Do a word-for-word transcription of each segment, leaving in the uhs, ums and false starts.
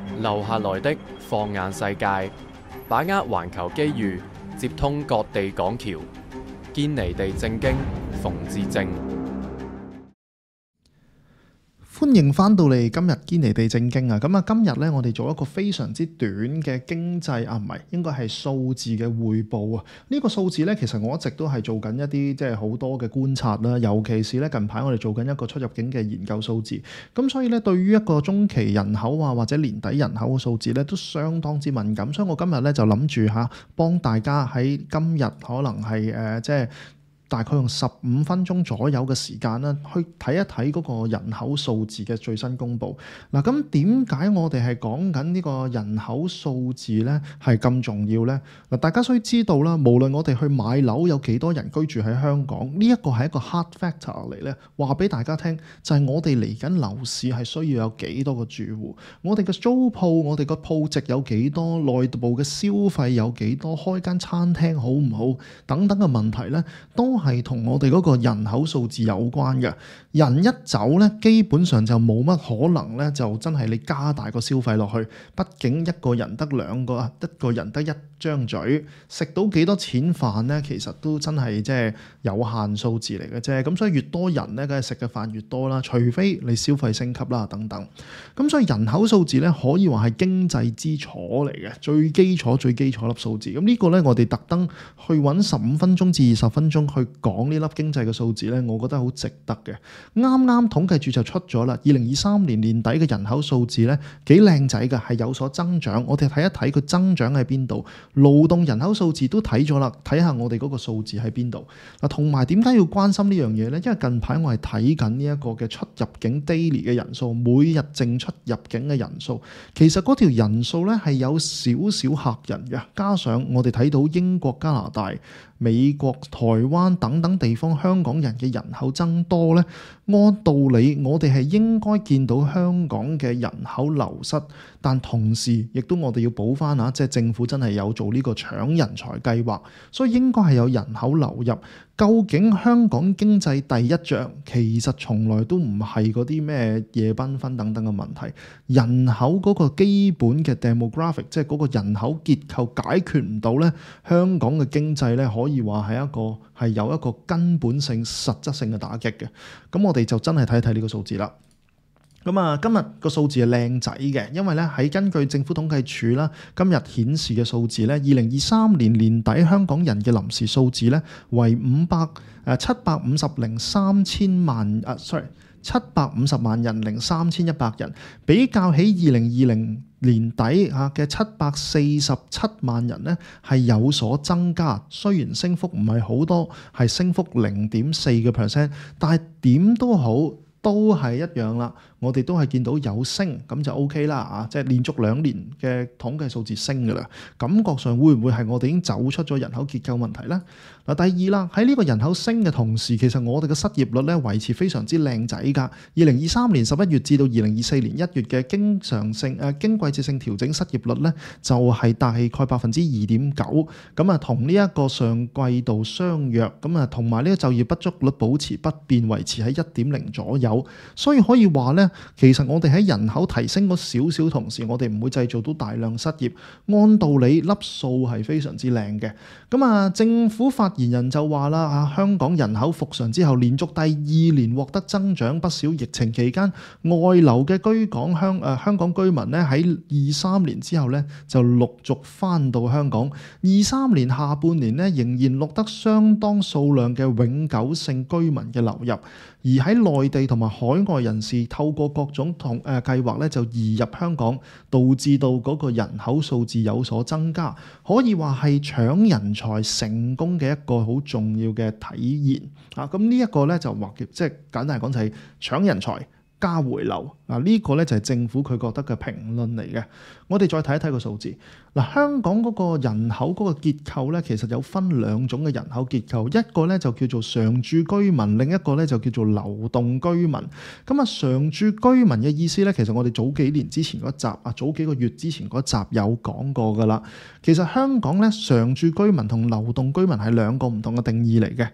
留下來的放眼世界，把握環球機遇，接通各地港橋，堅尼地正經，馮智政。 歡迎翻到嚟今日堅尼地正經啊！咁啊，今日咧我哋做一個非常之短嘅經濟啊，唔係應該係數字嘅匯報啊。呢個數字咧，其實我一直都係做緊一啲即係好多嘅觀察啦，尤其是咧近排我哋做緊一個出入境嘅研究數字。咁所以咧，對於一個中期人口啊或者年底人口嘅數字咧，都相當之敏感。所以我今日咧就諗住嚇幫大家喺今日可能係誒、呃、即係。大概用十五分鐘左右嘅時間啦，去睇一睇嗰個人口數字嘅最新公佈。嗱，咁點解我哋係講緊呢個人口數字咧係咁重要咧？嗱，大家需知道啦，無論我哋去買樓有幾多人居住喺香港，呢一個係一個 hard factor 嚟咧，話俾大家聽就係我哋嚟緊樓市係需要有幾多個住戶，我哋嘅租鋪，我哋個鋪值有幾多，內部嘅消費有幾多，開間餐廳好唔好等等嘅問題咧，都係同我哋嗰個人口數字有關嘅。人一走咧，基本上就冇乜可能咧，就真係你加大個消費落去。畢竟一個人得兩個，一個人得一張嘴，食到幾多錢飯咧，其實都真係即係有限數字嚟嘅啫。咁所以越多人咧，梗係食嘅飯越多啦。除非你消費升級啦，等等。咁所以人口數字咧，可以話係經濟之礎嚟嘅，最基礎、最基礎粒數字。咁呢個咧，我哋特登去揾十五分鐘至二十分鐘去講呢粒經濟嘅數字咧，我覺得好值得嘅。啱啱統計處就出咗啦，二零二三年年底嘅人口數字咧幾靚仔嘅，係有所增長。我哋睇一睇佢增長喺邊度。勞動人口數字都睇咗啦，睇下我哋嗰個數字喺邊度嗱。同埋點解要關心呢樣嘢咧？因為近排我係睇緊呢一個嘅出入境 daily 嘅人數，每日淨出入境嘅人數，其實嗰條人數咧係有少少嚇人嘅。加上我哋睇到英國、加拿大、美國、台灣等等地方香港人嘅人口增多咧，按道理我哋係應該見到香港嘅人口流失，但同時亦都我哋要補翻啊，即係政府真係有做呢個搶人才計劃，所以應該係有人口流入。究竟香港經濟第一仗其實從來都唔係嗰啲咩夜繽紛等等嘅問題，人口嗰個基本嘅 demographic， 即係嗰個人口結構解決唔到咧，香港嘅經濟咧可以話係一個係有一個根本性實質性嘅打擊嘅。咁我哋就真係睇一睇呢個數字啦。咁啊，今日個數字係靚仔嘅，因為咧喺根據政府統計處啦，今日顯示嘅數字咧，二零二三年年底香港人嘅臨時數字咧為五百誒七百五十零三千萬啊，sorry 七百五十萬人零三千一百人，比較起二零二零年底嚇嘅七百四十七萬人咧係有所增加，雖然升幅唔係好多，係升幅零點四個 percent， 但係點都好。都係一樣啦，我哋都係見到有升，咁就 O K 啦啊！即係連續兩年嘅統計數字升㗎啦，感覺上會唔會係我哋已經走出咗人口結構問題呢？嗱，第二啦，喺呢個人口升嘅同時，其實我哋嘅失業率咧維持非常之靚仔㗎。二零二三年十一月至到二零二四年一月嘅經常性誒、呃、經季節性調整失業率咧，就係、是、大概百分之二點九，咁啊同呢一個上季度相若，咁啊同埋呢個就業不足率保持不變，維持喺一點零左右。所以可以話咧，其實我哋喺人口提升嗰少少同時，我哋唔會製造到大量失業。按道理粒數係非常之靚嘅。咁啊，政府發言人就話啦，啊香港人口復常之後，連續第二年獲得增長，不少疫情期間外流嘅居港香誒、呃、香港居民咧，喺二三年之後咧就陸續翻到香港。二三年下半年咧，仍然錄得相當數量嘅永久性居民嘅流入。而喺內地同埋海外人士透過各種同誒計劃咧，就移入香港，導致到嗰個人口數字有所增加，可以話係搶人才成功嘅一個好重要嘅體現啊！咁呢一個咧就話即係簡單嚟講就係搶人才加回流啊！呢個咧就係政府佢覺得嘅評論嚟嘅。我哋再睇一睇個數字嗱，香港嗰個人口嗰個結構咧，其實有分兩種嘅人口結構，一個咧就叫做常住居民，另一個咧就叫做流動居民。咁啊，常住居民嘅意思咧，其實我哋早幾年之前嗰集啊，早幾個月之前嗰集有講過噶啦。其實香港咧常住居民同流動居民係兩個唔同嘅定義嚟嘅。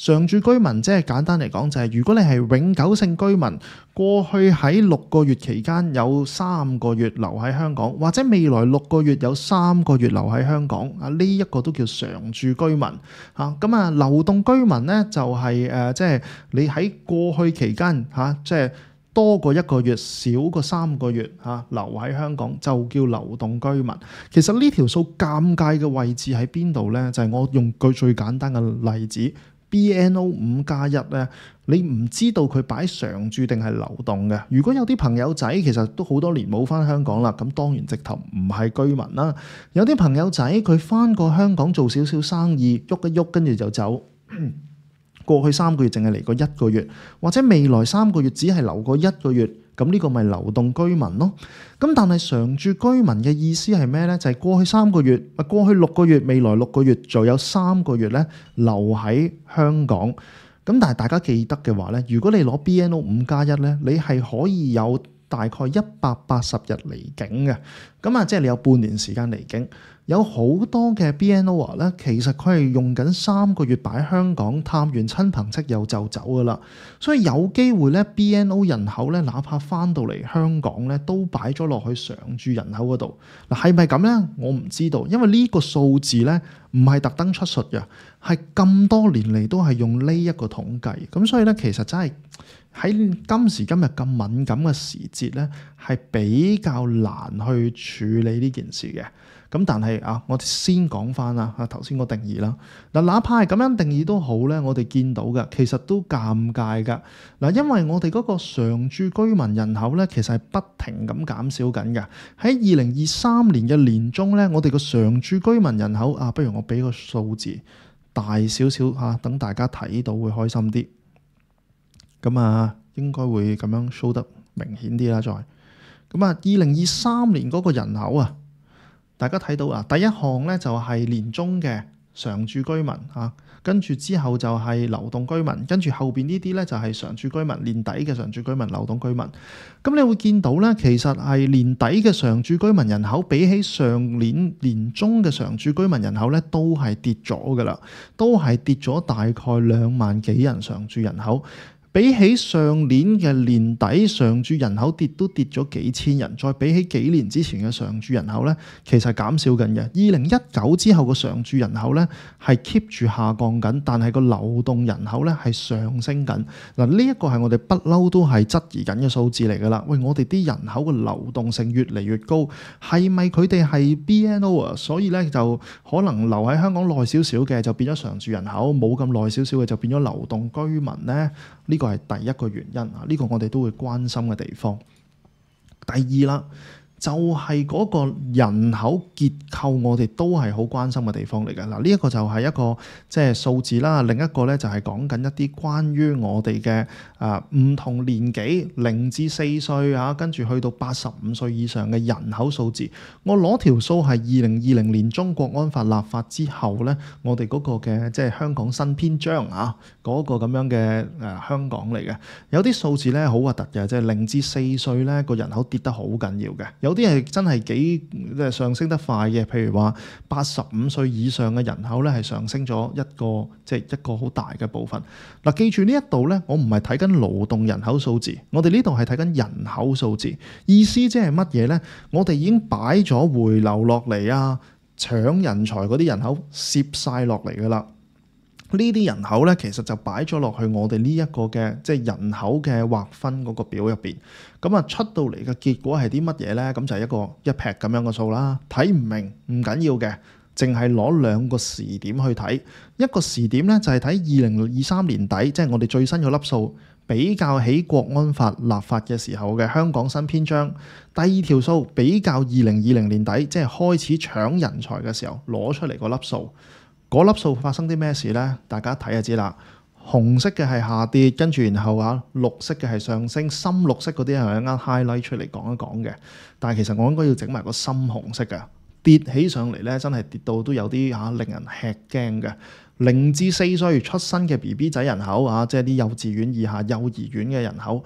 常住居民即係簡單嚟講就係如果你係永久性居民，過去喺六個月期間有三個月留喺香港，或者未來六個月有三個月留喺香港啊，呢一個都叫常住居民嚇。咁啊，流動居民咧就係誒即係你喺過去期間嚇即係多過一個月，少過三個月嚇、啊、留喺香港就叫流動居民。其實呢條數尷尬嘅位置喺邊度呢？就係、是、我用句最簡單嘅例子 B N O 五加一咧，你唔知道佢擺常住定係流動嘅。如果有啲朋友仔其實都好多年冇返香港啦，咁當然直頭唔係居民啦。有啲朋友仔佢返過香港做少少生意，喐一喐跟住就走。過去三個月淨係嚟過一個月，或者未來三個月只係留過一個月，咁呢個咪流動居民咯。咁但係常住居民嘅意思係咩呢？就係過去三個月，過去六個月，未來六個月，就有三個月咧留喺香港。咁但係大家記得嘅話咧，如果你攞 B N O 五加一咧，你係可以有大概一百八十日離境嘅。咁啊，即係你有半年時間離境。有好多嘅 B N O 咧，其實佢係用緊三個月擺香港探完親朋戚友就走噶啦，所以有機會咧 B N O 人口咧，哪怕翻到嚟香港咧，都擺咗落去常住人口嗰度。嗱，係咪咁咧？我唔知道，因為呢個數字咧唔係特登出術嘅，係咁多年嚟都係用呢一個統計。咁所以咧，其實真係喺今時今日咁敏感嘅時節咧，係比較難去處理呢件事嘅。咁但係啊，我哋先講翻啦，啊頭先個定義啦。嗱，哪怕係咁樣定義都好咧，我哋見到嘅其實都尷尬㗎。嗱，因為我哋嗰個常住居民人口咧，其實係不停咁減少緊嘅。喺二零二三年嘅年中咧，我哋個常住居民人口啊，不如我俾個數字大少少嚇，等大家睇到會開心啲。咁啊，應該會咁樣 show 得明顯啲啦。再咁啊，二零二三年嗰個人口啊。大家睇到啊，第一項咧就係年中嘅常住居民啊，跟住之後就係流動居民，跟住後邊呢啲咧就係常住居民，年底嘅常住居民、流動居民。咁你會見到咧，其實係年底嘅常住居民人口比起上年年中嘅常住居民人口咧，都係跌咗噶啦，都係跌咗大概兩萬幾人常住人口。比起上年嘅年底常住人口跌都跌咗幾千人，再比起幾年之前嘅常住人口咧，其實減少緊嘅。二零一九之後個常住人口咧係 keep 住下降緊，但係個流動人口咧係上升緊。嗱，呢一個係我哋不嬲都係質疑緊嘅數字嚟㗎啦。喂，我哋啲人口嘅流動性越嚟越高，係咪佢哋係 B N O 啊？所以咧就可能留喺香港耐少少嘅就變咗常住人口，冇咁耐少少嘅就變咗流動居民咧？呢個係第一個原因啊，呢個我哋都會關心嘅地方。第二啦，就係嗰個人口結構，我哋都係好關心嘅地方嚟嘅。嗱，呢一個就係一個即係數字啦。另一個咧就係講緊一啲關於我哋嘅啊唔同年紀，零至四歲啊，跟住去到八十五歲以上嘅人口數字。我攞條數係二零二零年中國安法立法之後咧，我哋嗰個嘅即係香港新篇章啊，嗰個咁樣嘅誒香港嚟嘅。有啲數字咧好核突嘅，即係零至四歲咧個人口跌得好緊要嘅。有啲係真係幾即係上升得快嘅，譬如話八十五歲以上嘅人口咧係上升咗一個即係一個好大嘅部分。嗱，記住呢一度咧，我唔係睇緊勞動人口數字，我哋呢度係睇緊人口數字。意思即係乜嘢咧？我哋已經擺咗回流落嚟啊，搶人才嗰啲人口攝晒落嚟㗎啦。呢啲人口咧，其實就擺咗落去我哋呢一個嘅即係人口嘅劃分嗰個表入邊。咁啊，出到嚟嘅結果係啲乜嘢咧？咁就係一個一撇咁樣嘅數啦。睇唔明唔緊要嘅，淨係攞兩個時點去睇。一個時點咧就係睇二零二三年底，即係我哋最新嘅粒數，比較起國安法立法嘅時候嘅香港新篇章。第二條數比較二零二零年底，即係開始搶人才嘅時候攞出嚟個粒數。嗰粒數發生啲咩事呢？大家睇就知啦。紅色嘅係下跌，跟住然後啊綠色嘅係上升，深綠色嗰啲係一啱 highlight 出嚟講一講嘅。但係其實我應該要整埋個深紅色嘅，跌起上嚟咧，真係跌到都有啲嚇令人吃驚嘅。零至四歲出生嘅 B B 仔人口啊，即係啲幼稚園以下幼兒園嘅人口，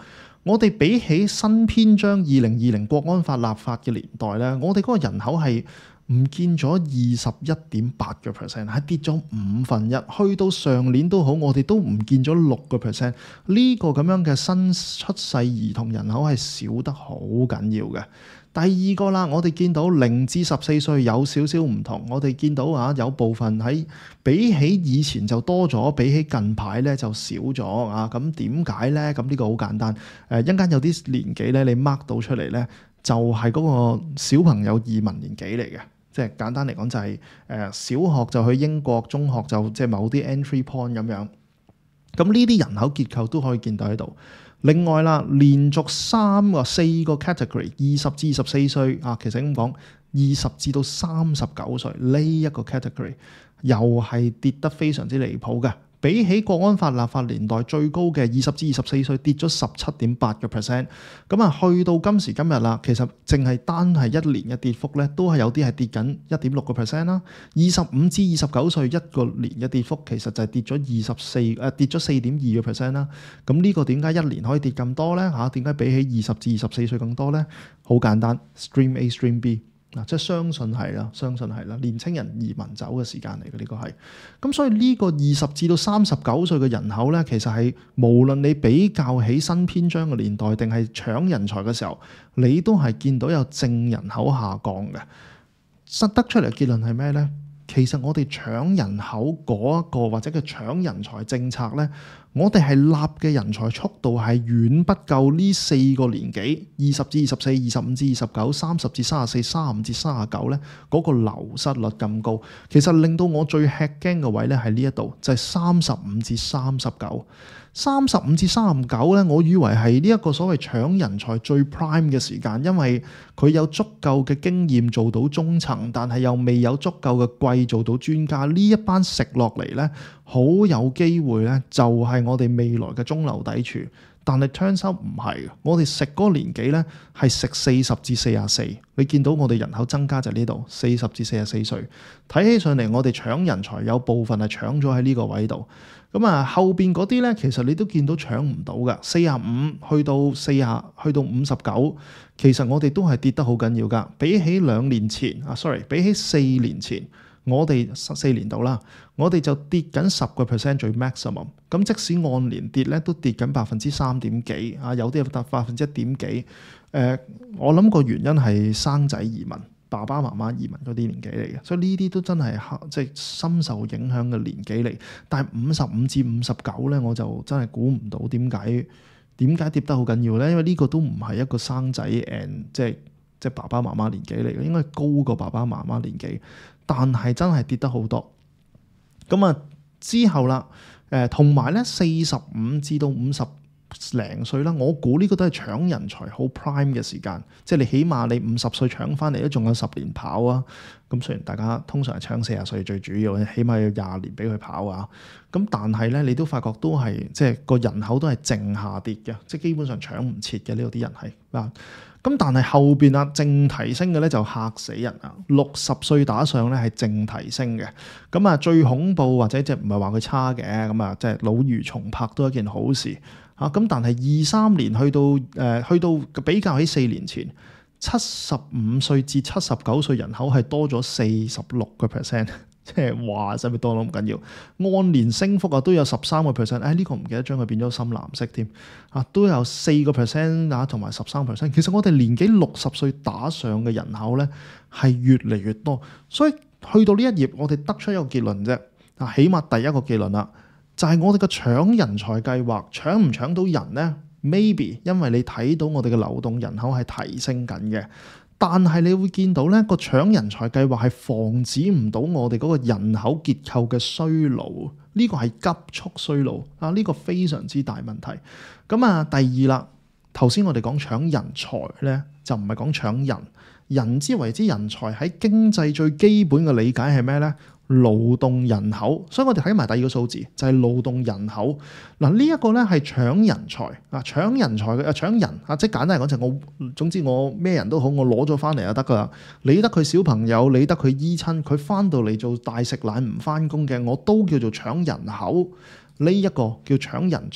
我哋比起新篇章二零二零國安法立法嘅年代咧，我哋嗰個人口係唔見咗二十一點八個 percent， 係跌咗五分一。去到上年都好，我哋都唔見咗六個 percent。呢個咁樣嘅新出世兒童人口係少得好緊要嘅。第二個啦，我哋見到零至十四歲有少少唔同，我哋見到啊有部分喺比起以前就多咗，比起近排咧就少咗啊。咁點解咧？咁呢個好簡單，誒一陣間有啲年紀咧，你 mark 到出嚟咧，就係嗰個小朋友移民年紀嚟嘅。即係簡單嚟講就係誒小學就去英國，中學就即係某啲 entry point 咁樣。咁呢啲人口結構都可以見到喺度。另外啦，連續三個四個 category， 二十至二十四歲啊，其實咁講，二十至到三十九歲呢一個 category 又係跌得非常之離譜嘅。比起國安法立法年代最高嘅二十至二十四歲跌咗十七點八個 percent， 咁啊去到今時今日啦，其實淨係單係一年嘅跌幅咧，都係有啲係跌緊一點六個 percent 啦。二十五至二十九歲一個年嘅跌幅，其實就係跌咗二十四誒跌咗四點二個 percent 啦。咁呢個點解一年可以跌咁多咧？嚇，點解比起二十至二十四歲更多咧？好簡單 ，Stream A Stream B。嗱，即係相信係啦，相信係啦，年青人移民走嘅時間嚟嘅呢個係，咁所以呢個二十至到三十九歲嘅人口咧，其實係無論你比較起新篇章嘅年代定係搶人才嘅時候，你都係見到有正人口下降嘅。實得出嚟嘅結論係咩咧？其實我哋搶人口嗰一個或者叫搶人才政策咧，我哋係立嘅人才速度係遠不夠呢四個年紀，二十至二十四、二十五至二十九、三十至三十四、三十五至三十九咧，嗰個流失率咁高，其實令到我最吃驚嘅位咧係呢一度，就係三十五至三十九。三十五至三十九咧，我以為係呢一個所謂搶人才最 prime 嘅時間，因為佢有足夠嘅經驗做到中層，但係又未有足夠嘅貴做到專家。呢一班食落嚟咧，好有機會咧，就係我哋未來嘅中流砥柱。但係 turns out 唔係，我哋食嗰個年紀咧係食四十至四十四。你見到我哋人口增加就係呢度，四十至四十四歲。睇起上嚟，我哋搶人才有部分係搶咗喺呢個位度。咁啊，後邊嗰啲咧，其實你都見到搶唔到嘅，四十五去到四十，去到五十九，其實我哋都係跌得好緊要㗎。比起兩年前啊，sorry，比起四年前，我哋十四年度啦，我哋就跌緊十個 percent 最 maximum。咁即使按年跌咧，都跌緊百分之三點幾啊，有啲係百分之一點幾。誒、呃，我諗個原因係生仔移民。爸爸媽媽移民嗰啲年紀嚟嘅，所以呢啲都真係即係深受影響嘅年紀嚟。但係五十五至五十九咧，我就真係估唔到點解點解跌得好緊要咧？因為呢個都唔係一個生仔 and 即係即係爸爸媽媽年紀嚟嘅，應該高過爸爸媽媽年紀，但係真係跌得好多。咁啊之後啦，誒同埋咧四十五至到五十零歲啦，我估呢個都係搶人才好 prime 嘅時間，即係你起碼你五十歲搶翻嚟都仲有十年跑啊！咁雖然大家通常係搶四十歲最主要，起碼要廿年俾佢跑啊！咁但係咧，你都發覺都係即係個人口都係淨下跌嘅，即係基本上搶唔切嘅呢度啲人係啊！咁但係後邊啊淨提升嘅咧就嚇死人啊！六十歲打上咧係淨提升嘅，咁啊最恐怖或者即係唔係話佢差嘅，咁啊即係老如重拍都係一件好事。啊，咁但係二三年去到誒、呃、去到比較起四年前，七十五歲至七十九歲人口係多咗四十六個 percent， 即係話使咪多到唔緊要，按年升幅啊都有十三個 percent， 誒呢個唔記得將佢變咗深藍色添，啊都有四個 percent 啊同埋十三 percent， 其實我哋年紀六十歲打上嘅人口咧係越嚟越多，所以去到呢一頁我哋得出一個結論啫，啊起碼第一個結論啦。就係我哋嘅搶人才計劃，搶唔搶到人呢？ Maybe 因為你睇到我哋嘅流動人口係提升緊嘅，但係你會見到呢個搶人才計劃係防止唔到我哋嗰個人口結構嘅衰老，呢個係急速衰老啊！呢個非常之大問題。咁啊，第二啦，頭先我哋講搶人才呢，就唔係講搶人，人之為之人才喺經濟最基本嘅理解係咩呢？勞動人口，所以我哋睇埋第二個數字就係、是、勞動人口。嗱呢一個咧係搶人才啊，搶人才嘅啊搶人啊，即係簡單嚟講就係我總之我咩人都好，我攞咗翻嚟就得噶啦。理得佢小朋友，理得佢依親，佢翻到嚟做大食奶唔翻工嘅，我都叫做搶人口。呢、這、一個叫搶人才，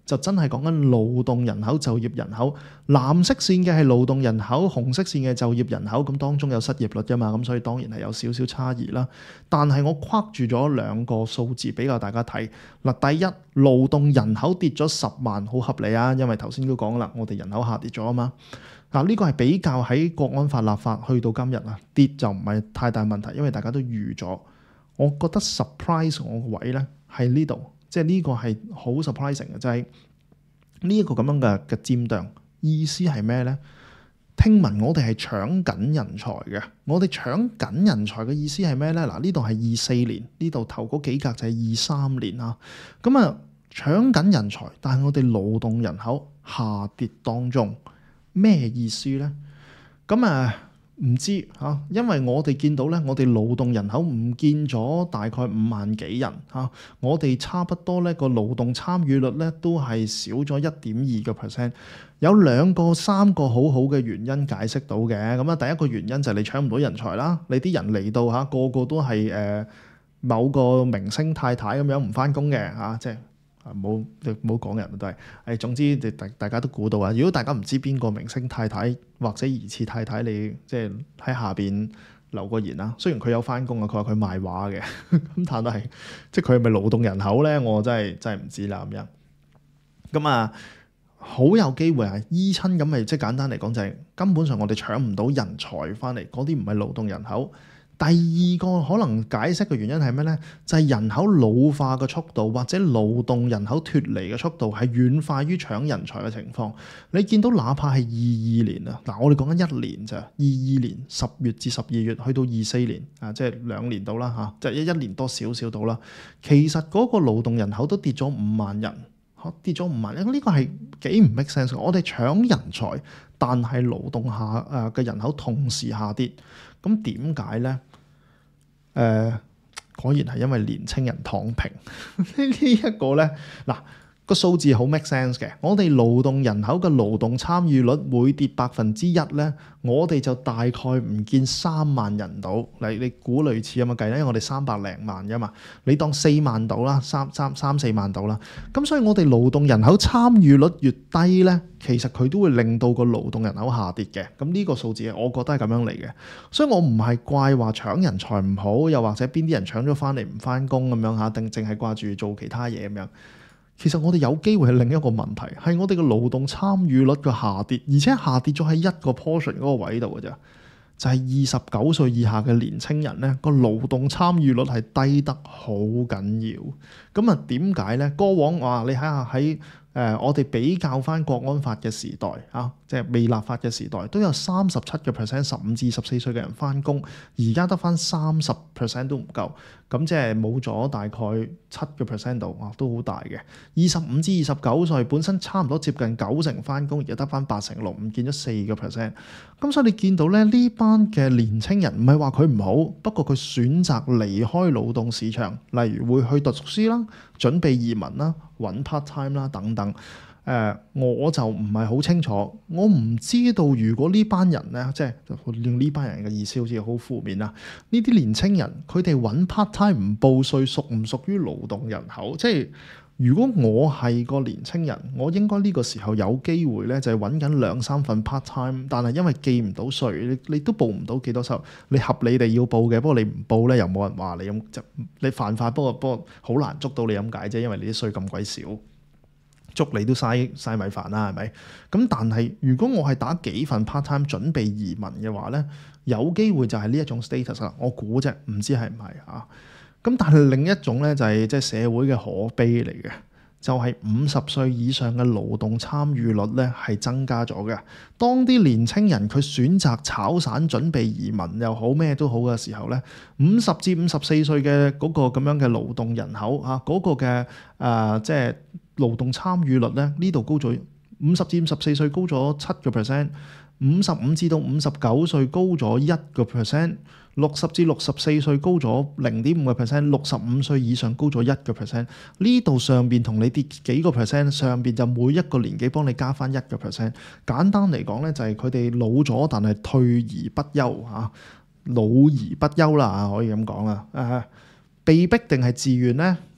就真係講緊勞動人口、就業人口。藍色線嘅係勞動人口，紅色線嘅就業人口。咁當中有失業率㗎嘛，咁所以當然係有少少差異啦。但係我框住咗兩個數字俾個大家睇。嗱，第一，勞動人口跌咗十萬，好合理啊，因為頭先都講啦，我哋人口下跌咗啊嘛。嗱，呢個係比較喺國安法立法去到今日啊，跌就唔係太大問題，因為大家都預咗。我覺得 surprise 我個位咧喺呢度。即係呢個係好 surprising 嘅，就係呢一個咁樣嘅嘅佔量，意思係咩咧？聽聞我哋係搶緊人才嘅，我哋搶緊人才嘅意思係咩咧？嗱，呢度係二四年，呢度頭嗰幾格就係二三年啊。咁啊，搶緊人才，但係我哋勞動人口下跌當中，咩意思咧？咁啊〜唔知嚇，因為我哋見到咧，我哋勞動人口唔見咗大概五萬幾人嚇，我哋差不多咧個勞動參與率咧都係少咗一點二個 percent。有兩個三個好好嘅原因解釋到嘅。咁啊，第一個原因就係你搶唔到人才啦，你啲人嚟到嚇個個都係誒、呃、某個明星太太咁樣唔返工嘅嚇，即係。啊，冇你冇講人都係，誒總之大大家都估到啊！如果大家唔知邊個明星太太或者疑似太太，你即係喺下邊留個言啦。雖然佢有返工啊，佢話佢賣畫嘅，咁但係即係佢係咪勞動人口咧？我真係真係唔知啦咁樣。咁啊，好有機會係依親咁咪，即係簡單嚟講就係、是、根本上我哋搶唔到人才翻嚟，嗰啲唔係勞動人口。第二個可能解釋嘅原因係咩咧？就係、是、人口老化嘅速度或者勞動人口脫離嘅速度係遠快於搶人才嘅情況。你見到哪怕係二二年啊，嗱我哋講緊一年咋，二二年十月至十二月去到二四年啊，即係兩年到啦嚇，即係一一年多少少到啦。其實嗰個勞動人口都跌咗五萬人，嚇跌咗五萬人，呢、這個係幾唔 make sense。我哋搶人才，但係勞動下誒嘅人口同時下跌。咁點解咧？誒、呃，果然係因為年青人躺平。呢一個咧，嗱個數字好 make sense 嘅。我哋勞動人口嘅勞動參與率每跌百分之一咧，我哋就大概唔見三萬人到。嚟你估類似咁嘅計咧，因為我哋三百零萬㗎嘛，你當四萬到啦，三三三四萬到啦。咁所以我哋勞動人口參與率越低咧，其實佢都會令到個勞動人口下跌嘅。咁呢個數字我覺得係咁樣嚟嘅。所以我唔係怪話搶人才唔好，又或者邊啲人搶咗翻嚟唔翻工咁樣嚇，定淨係掛住做其他嘢咁樣。其實我哋有機會係另一個問題，係我哋嘅勞動參與率嘅下跌，而且下跌咗喺一個 portion 嗰個位度嘅啫，就係二十九歲以下嘅年青人咧，個勞動參與率係低得好緊要。咁啊點解咧？過往話你睇下喺誒、呃，我哋比較翻國安法嘅時代啊，即係未立法嘅時代，都有三十七個 percent 十五至十四歲嘅人翻工，而家得翻三十 percent 都唔夠，咁即係冇咗大概七個 percent 度，啊都好大嘅。二十五至二十九歲本身差唔多接近九成翻工，而家得翻八成六，唔見咗四個 percent。咁所以你見到咧，呢班嘅年青人唔係話佢唔好，不過佢選擇離開勞動市場，例如會去讀書啦、準備移民啦、揾 part time 啦等等。誒、呃，我就唔係好清楚，我唔知道如果呢班人咧，即係用呢班人嘅意思好似好負面啊。呢啲年青人佢哋揾 part time 唔報稅，屬唔屬於勞動人口？即係如果我係個年青人，我應該呢個時候有機會咧，就係揾緊兩三份 part time，但係因為記唔到稅，你你都報唔到幾多收入，你合理地要報嘅，不過你唔報咧，又冇人話你咁就你犯法，不過不過好難捉到你咁解啫，因為你啲稅咁鬼少。捉你都嘥嘥米飯啦，係咪？咁但係如果我係打幾份 part time 準備移民嘅話咧，有機會就係呢一種 status 啦。我估啫，唔知係唔係啊？咁但係另一種咧就係即係社會嘅可悲嚟嘅，就係五十歲以上嘅勞動參與率咧係增加咗嘅。當啲年青人佢選擇炒散準備移民又好咩都好嘅時候咧，五十至五十四歲嘅嗰個咁樣嘅勞動人口啊，嗰、嗰個嘅誒、呃、即係。勞動參與率咧，呢度高咗五十至五十四歲高咗七個 percent， 五十五至到五十九歲高咗一個 percent， 六十至六十四歲高咗零點五個 percent， 六十五歲以上高咗一個 percent。呢度上邊同你跌幾個 percent， 上邊就每一個年紀幫你加翻一個 percent。簡單嚟講咧，就係佢哋老咗，但係退而不休嚇，老而不休啦，可以咁講啦。誒、呃，被逼定係自願咧？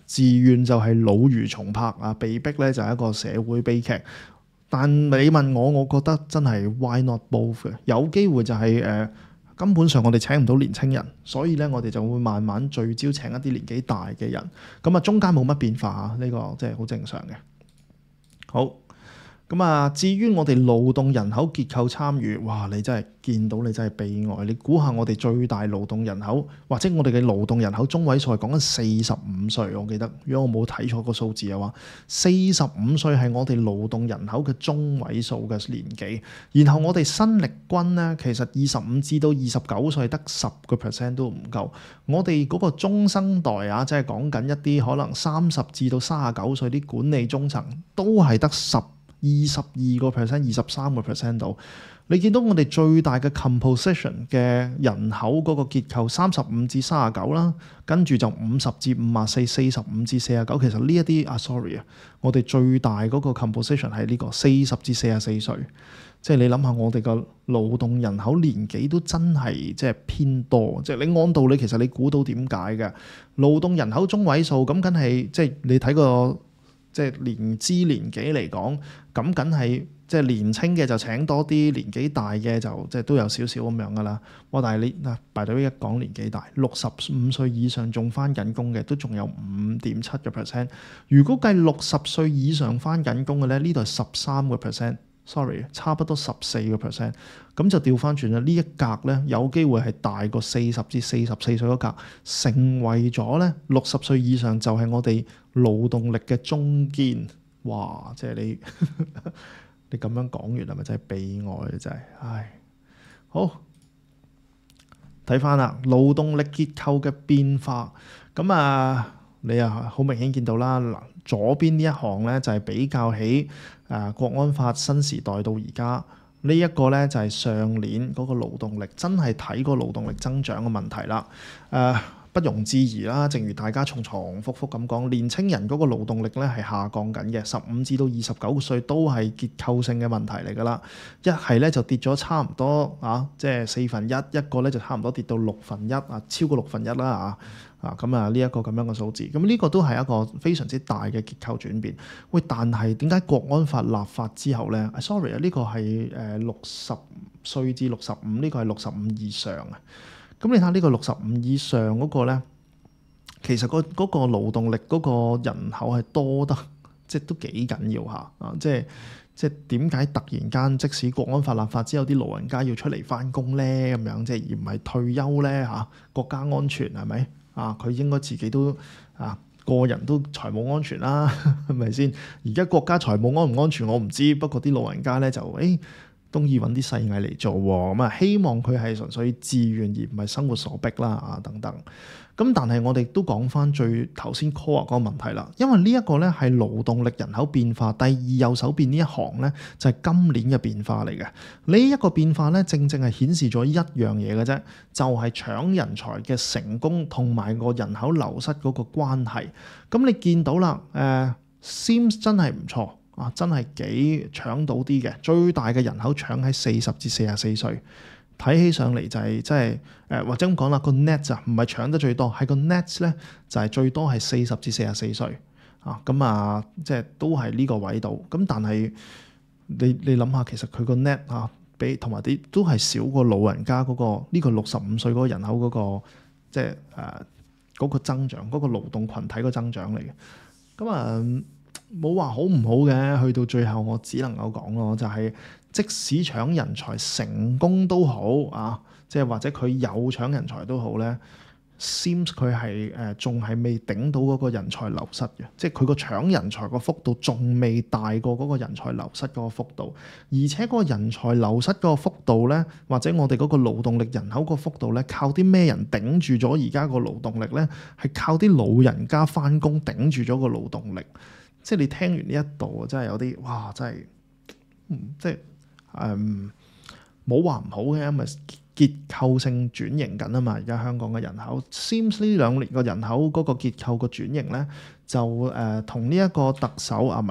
自願就係老如重拍啊，被逼咧就係一個社會悲劇。但你問我，我覺得真係 why not both 嘅？有機會就係、是、誒、呃、根本上我哋請唔到年青人，所以咧我哋就會慢慢聚焦請一啲年紀大嘅人。咁啊中間冇乜變化啊，呢、這個即係好正常嘅。好。咁啊，至於我哋勞動人口結構參與，哇！你真係見到你真係悲哀。你估下我哋最大勞動人口，或者我哋嘅勞動人口中位數係講緊四十五歲，我記得，如果我冇睇錯個數字嘅話，四十五歲係我哋勞動人口嘅中位數嘅年紀。然後我哋新力軍咧，其實二十五至到二十九歲得十個 percent 都唔夠。我哋嗰個中生代啊，即係講緊一啲可能三十至到三十九歲啲管理中層，都係得十。二十二個 percent、二十三個 percent 度，你見到我哋最大嘅 composition 嘅人口嗰個結構，三十五至三十九啦，跟住就五十至五十四、四十五至四十九。其實呢一啲啊，sorry 啊，我哋最大嗰個 composition 係呢個四十至四十四歲。即係你諗下，我哋個勞動人口年紀都真係即係偏多。即係你按道理，其實你估到點解嘅勞動人口中位數咁，梗係即係你睇個。即係年資年紀嚟講，咁梗係即係年青嘅就請多啲，年紀大嘅就即係都有少少咁樣噶啦。哇！但係你嗱，by the way一講年紀大，六十五歲以上仲翻緊工嘅都仲有五點七個 percent。如果計六十歲以上翻緊工嘅咧，呢度係十三個 percent，sorry， 差不多十四個 percent。咁就調翻轉啦，呢一格咧有機會係大過四十至四十四歲嗰格，成為咗咧六十歲以上就係我哋勞動力嘅中堅。哇！即係你你咁樣講完係咪真係悲哀啊？真係，唉，好睇翻啦，勞動力結構嘅變化。咁啊，你啊好明顯見到啦。嗱，左邊呢一行咧就係比較起誒國安法新時代到而家。呢一個咧就係上年嗰個勞動力，真係睇個勞動力增長嘅問題啦。誒、呃，不容置疑啦。正如大家重重複複咁講，年青人嗰個勞動力咧係下降緊嘅，十五至到二十九歲都係結構性嘅問題嚟㗎啦。一係咧就跌咗差唔多啊，即係四分一；一個咧就差唔多跌到六分一啊，超過六分一啦啊。啊，咁啊呢一個咁樣嘅數字，咁呢個都係一個非常之大嘅結構轉變。喂，但係點解國安法立法之後咧、啊、？sorry 啊，呢個係誒六十歲至六十五，呢個係六十五以上啊。咁你睇下呢個六十五以上嗰個咧，其實、嗰個嗰、嗰個勞動力嗰個人口係多得，即係都幾緊要下啊！即係即係點解突然間即使國安法立法之後，啲老人家要出嚟翻工咧咁樣，即係而唔係退休咧嚇、啊？國家安全係咪？啊！佢應該自己都啊，個人都財務安全啦，係咪先？而家國家財務安唔安全我唔知，不過啲老人家咧就誒鍾意揾啲細藝嚟做喎，咁啊希望佢係純粹自願而唔係生活所逼啦啊等等。咁但係我哋都講翻最頭先 core 嗰個問題啦，因為呢一個咧係勞動力人口變化，第二右手邊呢一行咧就係今年嘅變化嚟嘅。呢一個變化咧正正係顯示咗一樣嘢嘅啫，就係搶人才嘅成功同埋個人口流失嗰個關係。咁你見到啦，誒 seems 真係唔錯啊，真係幾搶到啲嘅，最大嘅人口搶喺四十至四十四歲。睇起上嚟就係即係誒，或者咁講啦，個 net 就唔係搶得最多，係個 net 咧就係最多係四十至四十四歲啊。咁啊，即係都係呢個位度。咁但係你你諗下，其實佢個 net 啊，比同埋啲都係少過老人家嗰個呢個六十五歲嗰個人口嗰個即係誒嗰個增長，嗰個勞動群體個增長嚟嘅。咁啊冇話好唔好嘅，去到最後我只能夠講咯，就係。即使搶人才成功都好啊，即係或者佢有搶人才都好咧 ，seems 佢係誒仲係未頂到嗰個人才流失嘅，即係佢個搶人才個幅度仲未大過嗰個人才流失嗰個幅度，而且嗰個人才流失嗰個幅度咧，或者我哋嗰個勞動力人口個幅度咧，靠啲咩人頂住咗而家個勞動力咧？係靠啲老人家返工頂住咗個勞動力。即係你聽完呢一度真係有啲哇，真係嗯即係。誒冇話唔好嘅，因為結構性轉型緊啊嘛。而家香港嘅人口 seems 呢兩年個人口嗰個結構個轉型咧，就誒同呢一個特首啊，唔係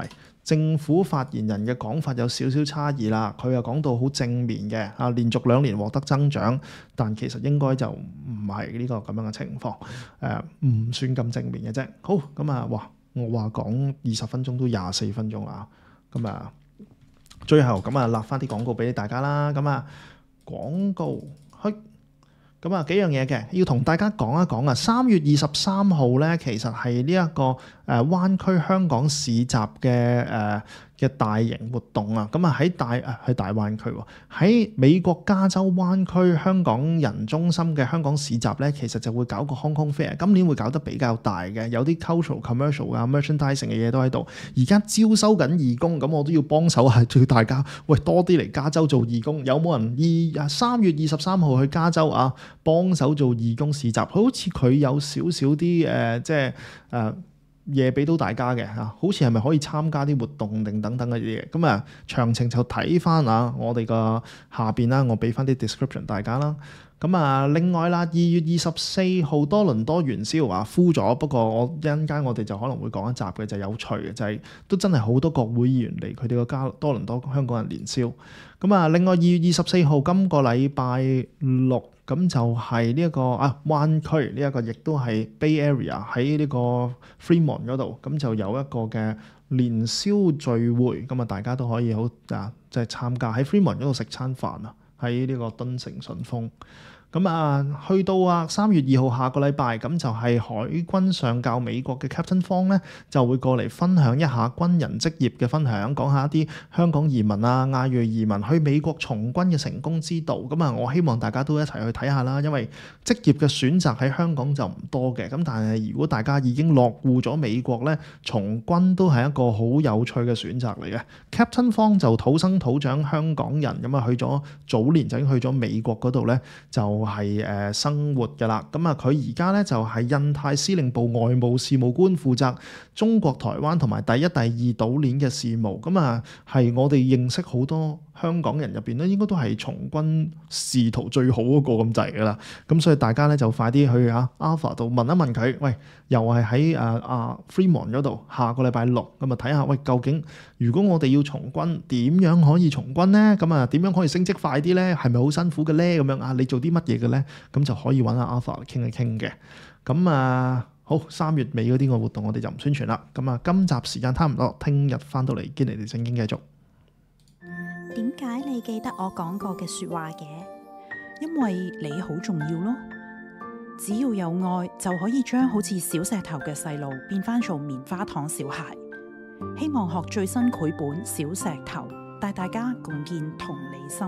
政府發言人嘅講法有少少差異啦，佢又講到好正面嘅啊，連續兩年獲得增長，但其實應該就唔係呢個咁樣嘅情況，誒、呃、唔算咁正面嘅啫。好咁啊，哇！我話講二十分鐘都廿四分鐘啊，咁啊，最後咁啊，立翻啲廣告俾大家啦，咁啊廣告去。咁啊幾樣嘢嘅，要同大家講一講啊。三月二十三號咧，其實係呢一個誒、呃、灣區香港市集嘅誒嘅大型活動啊。咁啊喺大誒喺、呃、大灣區喎，喺美國加州灣區香港人中心嘅香港市集咧，其實就會搞個 Hong Kong Fair，今年會搞得比較大嘅，有啲 cultural、commercial 啊、merchandising 嘅嘢都喺度。而家招收緊義工，咁我都要幫手係叫大家，喂多啲嚟加州做義工。有冇人二三月二十三號去加州啊？幫手做義工市集，好似佢有少少啲誒，即係誒嘢俾到大家嘅嚇，好似係咪可以參加啲活動定等等嘅嘢？咁啊，詳情就睇翻啊，我哋個下邊啦，我俾翻啲 description 大家啦。咁啊，另外啦，二月二十四號多倫多元宵啊，敷咗，不過我一陣間我哋就可能會講一集嘅，就係、有趣嘅，就係、是、都真係好多國會議員嚟佢哋個加多倫多香港人年宵。咁啊，另外二月二十四號今個禮拜六，咁就係呢一個啊灣區呢一個，亦都係 Bay Area 喺呢個 Fremont 嗰度，咁就有一個嘅年宵聚會，咁啊大家都可以好啊，即係參加喺 Fremont 嗰度食餐飯啊，喺呢個敦城順豐。咁啊，去到啊三月二號下個禮拜，咁就係海軍上校美國嘅 Captain Fong 咧，就會過嚟分享一下軍人職業嘅分享，講下一啲香港移民啊、亞裔移民去美國從軍嘅成功之道。咁啊，我希望大家都一齊去睇下啦，因為職業嘅選擇喺香港就唔多嘅。咁但係如果大家已經落戶咗美國咧，從軍都係一個好有趣嘅選擇嚟嘅。Captain Fong 就土生土長香港人，咁啊去咗早年就已經去咗美國嗰度咧，就係誒生活㗎啦，咁啊佢而家咧就係印太司令部外務事務官，負責中國台灣同埋第一、第二島鏈嘅事務。咁啊係我哋認識好多香港人入邊咧，應該都係從軍仕途最好嗰個咁滯㗎啦。咁所以大家咧就快啲去啊 Alpha 度問一問佢，喂，又係喺誒啊 Fremont 嗰度，下個禮拜六咁啊睇下，喂，究竟如果我哋要從軍，點樣可以從軍咧？咁啊點樣可以升職快啲咧？係咪好辛苦嘅咧？咁樣啊，你做啲乜嘢嘅咧？咁就可以揾阿 Alpha 嚟傾一傾嘅。咁啊好，三月尾嗰啲個活動我哋就唔宣傳啦。咁啊今集時間差唔多，聽日翻到嚟堅尼地正經繼續。 點解你記得我講過嘅說話嘅？因為你好重要咯。只要有愛，就可以將好似小石頭嘅細路變翻做棉花糖小孩。希望學最新繪本《小石頭》，帶大家共建同理心。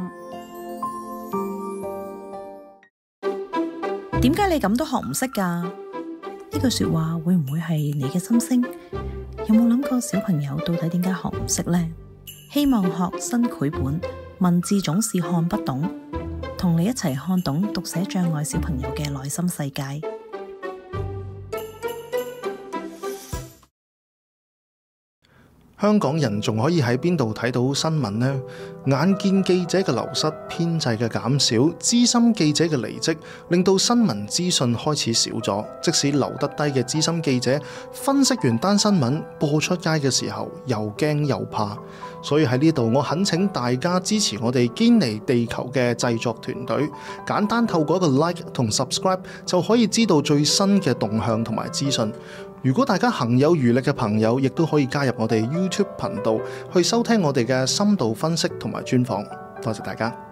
點解你咁都學唔識㗎？呢句說話會唔會係你嘅心聲？有冇諗過小朋友到底點解學唔識呢？希望學新繪本，文字總是看不懂，同你一齊看懂讀寫障礙小朋友嘅內心世界。 香港人仲可以喺邊度睇到新聞呢？眼見記者嘅流失、編制嘅減少、資深記者嘅離職，令到新聞資訊開始少咗。即使留得低嘅資深記者，分析完單新聞播出街嘅時候，又驚又怕。所以喺呢度，我懇請大家支持我哋堅尼地球嘅製作團隊，簡單透過一個 like 同 subscribe 就可以知道最新嘅動向同埋資訊。如果大家行有餘力嘅朋友，亦都可以加入我哋 YouTube 頻道去收聽我哋嘅深度分析同埋專訪。多謝大家。